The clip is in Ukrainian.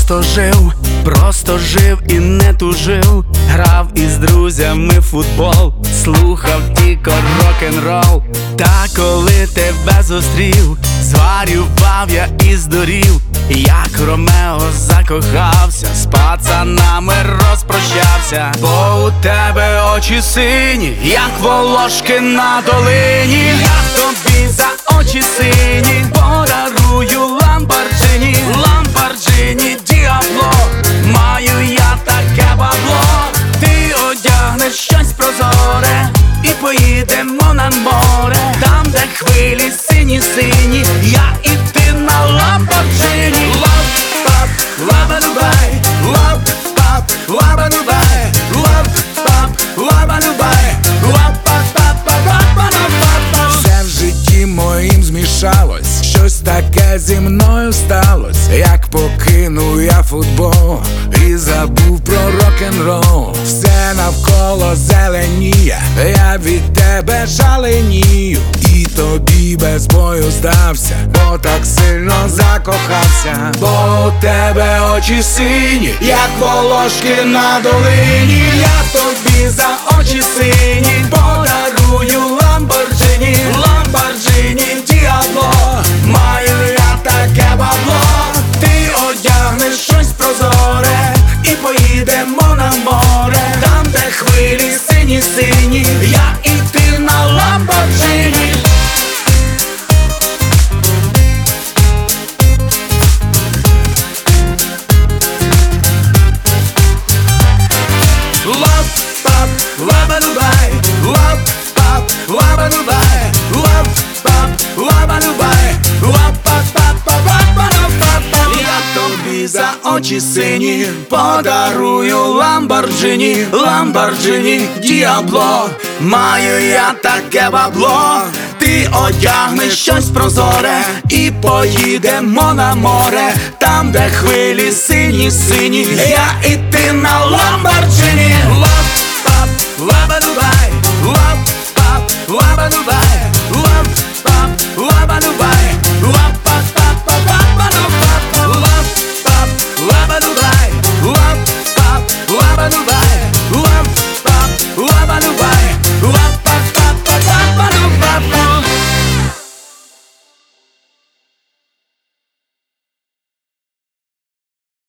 просто жив і не тужив. Грав із друзями в футбол, слухав тільки рок-н-рол. Та коли тебе зустрів, зварював я і здурів. Як Ромео закохався, з пацанами розпрощався. Бо у тебе очі сині, як волошки на долині. Я тобі за очі сині подарую Ламборджині, Ламборджині Діабло. Маю я таке бабло, ти одягнеш щось прозоре і поїдемо на море. Там, де хвилі сині-сині, я і ти на Ламборджині. Лап-пап, лаба-дубай, лап-пап, лаба-дубай, лап-пап, лаба-дубай, лап-пап-пап-пап-пап-пап-пап. Все в житті моїм змішалось, щось таке зі мною сталось. Як покинув я футбол і забув про рок-н-рол. Все навколо зеленіє, я від тебе шаленію. І тобі без бою здався, бо так сильно закохався. Бо у тебе очі сині, як волошки на долині. Я тобі за очі сині подарую Ламборджині, Ламборджині Діабло. Маю я таке бабло, ти одягнеш щось прозоре і поїдемо на море. Там, де хвилі сині-сині, я і ти на Ламборджині. Лап-пап, лаба-дубай, лап-пап, лаба-дубай, лап-пап, лаба-дубай, лап-пап-пап-пап-пап-пап-пап. Я тобі за очі сині подарую Ламборджині, Ламборджині Діабло. Маю я таке бабло, ти одягнеш щось прозоре і поїдемо на море. Там, де хвилі сині-сині, я і ти на Ламборджині.